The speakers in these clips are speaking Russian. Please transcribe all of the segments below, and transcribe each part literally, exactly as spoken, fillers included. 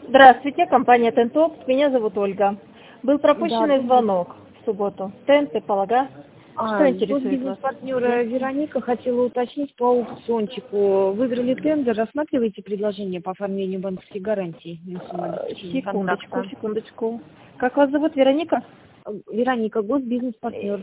Здравствуйте, компания Тентопс. Меня зовут Ольга. Был пропущенный Да, звонок в субботу. Тенты, полага. Что а, тут интересует вас? бизнес-партнера Вероника хотела уточнить по аукциончику. Выиграли тендер, рассматриваете предложение по оформлению банковских гарантий на сумму Э, обеспечения Секундочку, контракта? секундочку. Как вас зовут, Вероника? Э, Вероника, госбизнес-партнер.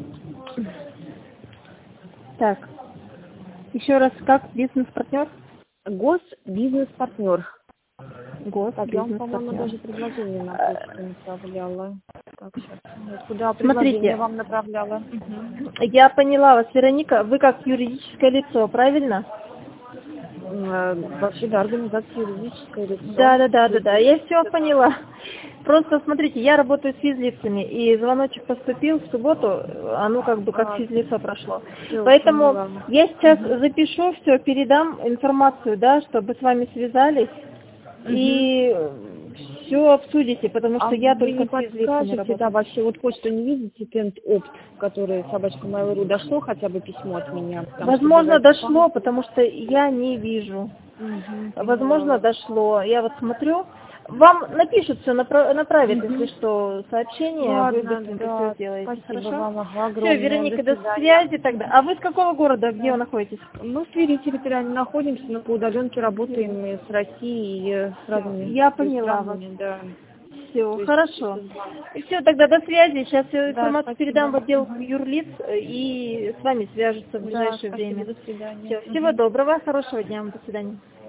Так, еще раз, как бизнес-партнер? Госбизнес-партнер. Так, я вам, по-моему, Госбизнес-партнер. даже предложение на Э, почту направляла. Так, сейчас. Вот куда предложение Смотрите, вам направляла? Мгм. я поняла вас, Вероника. Вы как юридическое лицо, правильно? Э, Вообще, да, организация юридическое лицо. Да, да, да, да, да, я все поняла. Просто смотрите, я работаю с физлицами, и звоночек поступил в субботу, а ну как бы как А, физлицо прошло. все, Поэтому поняла. я сейчас Мгм. запишу все, передам информацию, да, чтобы с вами связались Мгм. и все обсудите, потому А что я вы только не с физлицами подскажете, да, работаю. вообще вот почту не видите, Тент Опт, который собачка Mail.ru, дошло хотя бы письмо от меня, потому что Возможно, бывает дошло, спам. потому что я не вижу. Угу, поняла Возможно, вас. дошло. Я вот смотрю. Вам напишут все, направят, если Угу. что, сообщение, вы Ладно, быстренько все да, сделаете. спасибо Хорошо? вам Все, огромное, до Вероника, до свидания. связи тогда. А вы с какого города, где Да. вы находитесь? Мы в Твери территориально находимся, но по удаленке работаем и с Россией, и с Все, разными я то есть поняла вас. странами, да. Все, То есть хорошо. чисто звонок. И все, тогда до связи. Сейчас я Да, информацию передам спасибо. в отдел Мгм. юрлиц э, и с вами свяжутся в Да, ближайшее спасибо, время. до свидания. Все, всего Мгм. доброго, хорошего дня вам, до свидания.